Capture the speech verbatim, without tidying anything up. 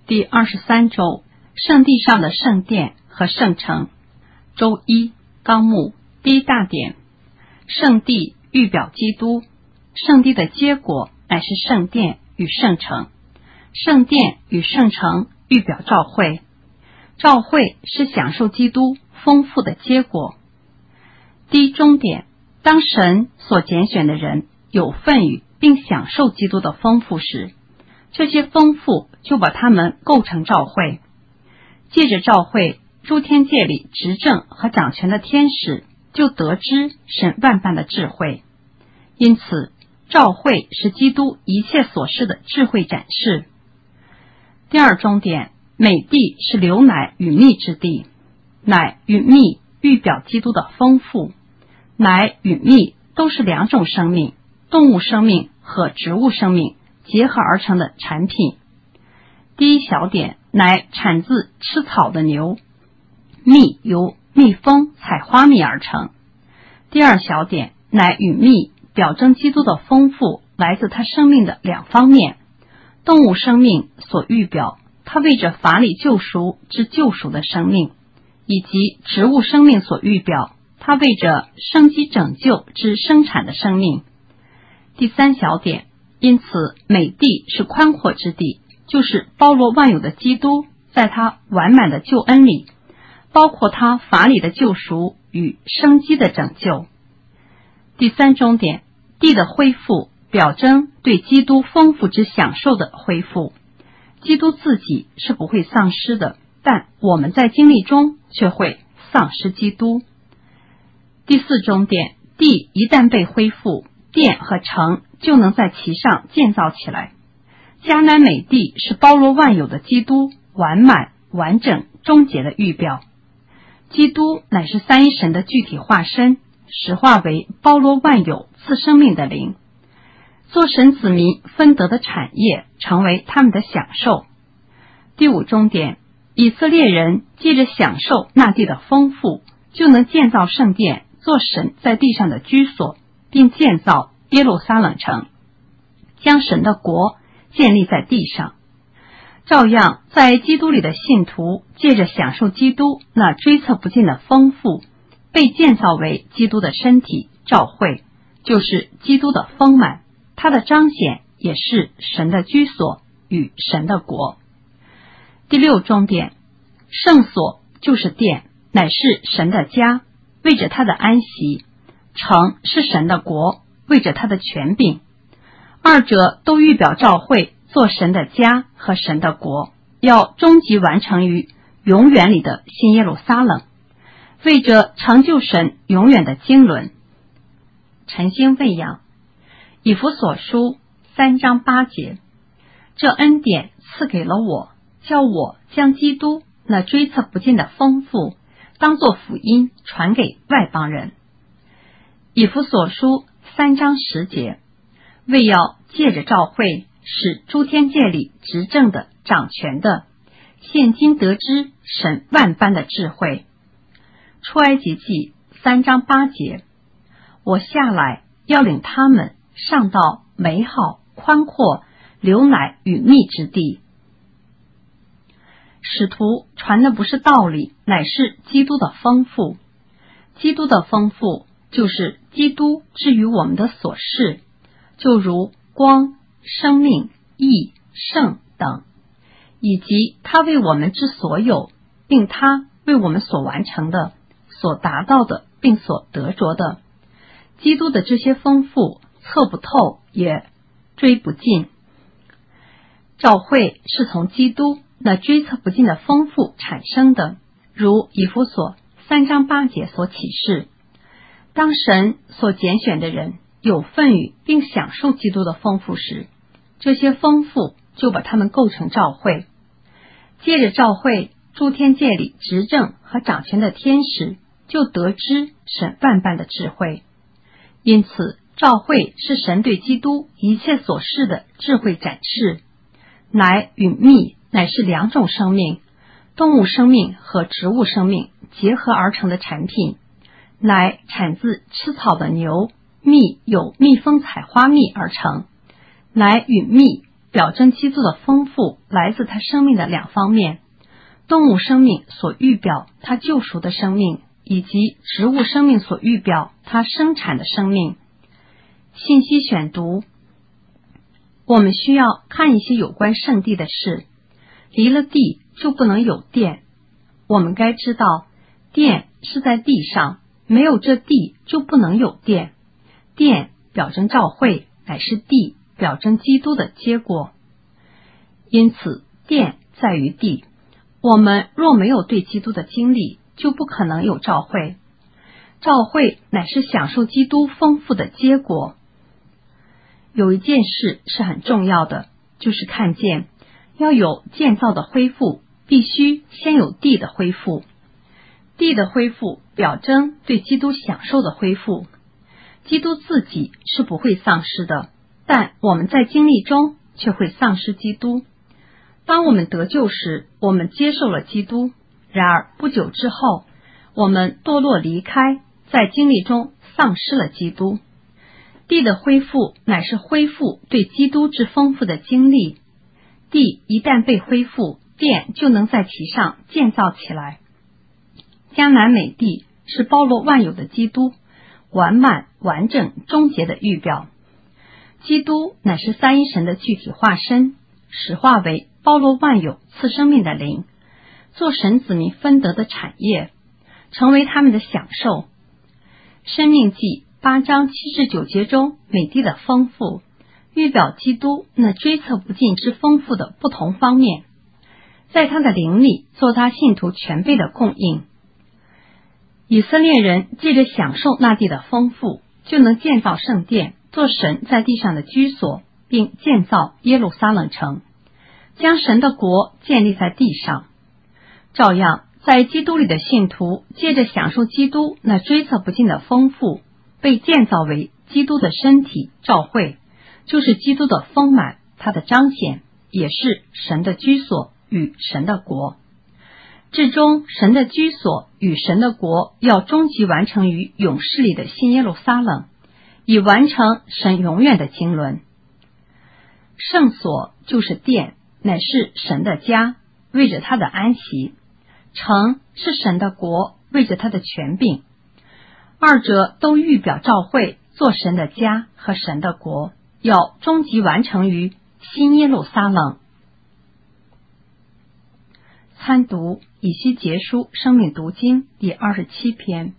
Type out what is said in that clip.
第二十三周，圣地上的圣殿和圣城。周一，纲目第一大点，圣地预表基督，圣地的结果乃是圣殿与圣城，圣殿与圣城预表召会，召会是享受基督丰富的结果。第一中点，当神所拣选的人有份于并享受基督的丰富时，这些丰富就把他们构成召会。借着召会，诸天界里执政和掌权的天使就得知神万般的智慧。因此，召会是基督一切所示的智慧展示。第二中点，美地是流奶与蜜之地，奶与蜜预表基督的丰富。奶与蜜都是两种生命，动物生命和植物生命结合而成的产品。第一小点，奶产自吃草的牛，蜜由蜜蜂采花蜜而成。第二小点，奶与蜜表征基督的丰富来自他生命的两方面，动物生命所预表他为着法理救赎之救赎的生命，以及植物生命所预表他为着生机拯救之生产的生命。第三小点，因此美地是宽阔之地，就是包罗万有的基督在他完满的救恩里，包括他法理的救赎与生机的拯救。第三中点，地的恢复表征对基督丰富之享受的恢复。基督自己是不会丧失的，但我们在经历中却会丧失基督。第四中点，地一旦被恢复，殿和城就能在其上建造起来。迦南美地是包罗万有的基督完满、完整、终结的预表。基督乃是三一神的具体化身，实化为包罗万有赐生命的灵，做神子民分得的产业，成为他们的享受。第五中点，以色列人借着享受那地的丰富，就能建造圣殿，做神在地上的居所，并建造耶路撒冷城，将神的国建立在地上。照样，在基督里的信徒借着享受基督那追测不尽的丰富，被建造为基督的身体，召会就是基督的丰满，它的彰显也是神的居所与神的国。第六中点，圣所就是殿，乃是神的家，为着他的安息；城是神的国，为着他的权柄。二者都预表召会做神的家和神的国，要终极完成于永远里的新耶路撒冷，为着成就神永远的经纶。晨星喂养，以弗所书三章八节，这恩典赐给了我，叫我将基督那追测不尽的丰富当作福音传给外邦人。以弗所书三章十节，为要借着召会使诸天界里执政的掌权的现今得知神万般的智慧。出埃及记三章八节，我下来要领他们上到美好宽阔流奶与蜜之地。使徒传的不是道理，乃是基督的丰富。基督的丰富就是基督至于我们的所示，就如光、生命、义、圣等，以及他为我们之所有，并他为我们所完成的、所达到的并所得着的。基督的这些丰富测不透也追不尽。召会是从基督那追测不尽的丰富产生的，如以弗所三章八节所启示。当神所拣选的人有份于并享受基督的丰富时，这些丰富就把他们构成召会。借着召会，诸天界里执政和掌权的天使就得知神万般的智慧。因此，召会是神对基督一切所示的智慧展示。奶与蜜乃是两种生命，动物生命和植物生命结合而成的产品。奶产自吃草的牛，蜜由蜜蜂采花蜜而成。奶与蜜表征基督的丰富来自他生命的两方面：动物生命所预表他救赎的生命，以及植物生命所预表他生产的生命。信息选读，我们需要看一些有关圣地的事。离了地就不能有殿。我们该知道，殿是在地上，没有这地就不能有殿。殿表征召会，乃是地表征基督的结果。因此，殿在于地。我们若没有对基督的经历，就不可能有召会。召会乃是享受基督丰富的结果。有一件事是很重要的，就是看见要有建造的恢复，必须先有地的恢复。地的恢复表征对基督享受的恢复。基督自己是不会丧失的，但我们在经历中却会丧失基督。当我们得救时，我们接受了基督，然而不久之后，我们堕落离开，在经历中丧失了基督。地的恢复乃是恢复对基督之丰富的经历。地一旦被恢复，殿就能在其上建造起来。迦南美地是包罗万有的基督，完满、完整、终结的预表。基督乃是三一神的具体化身，实化为包罗万有、赐生命的灵，做神子民分得的产业，成为他们的享受。申命记八章七至九节中美地的丰富，预表基督那追测不尽之丰富的不同方面，在他的灵里做他信徒全备的供应。以色列人借着享受那地的丰富，就能建造圣殿，做神在地上的居所，并建造耶路撒冷城，将神的国建立在地上。照样，在基督里的信徒借着享受基督那追测不尽的丰富，被建造为基督的身体召会，就是基督的丰满，他的彰显，也是神的居所与神的国。至终，神的居所与神的国要终极完成于永世里的新耶路撒冷，以完成神永远的经纶。圣所就是殿，乃是神的家，为着他的安息；城是神的国，为着他的权柄。二者都预表召会，做神的家和神的国，要终极完成于新耶路撒冷。参读以西结书生命读经第二十七篇。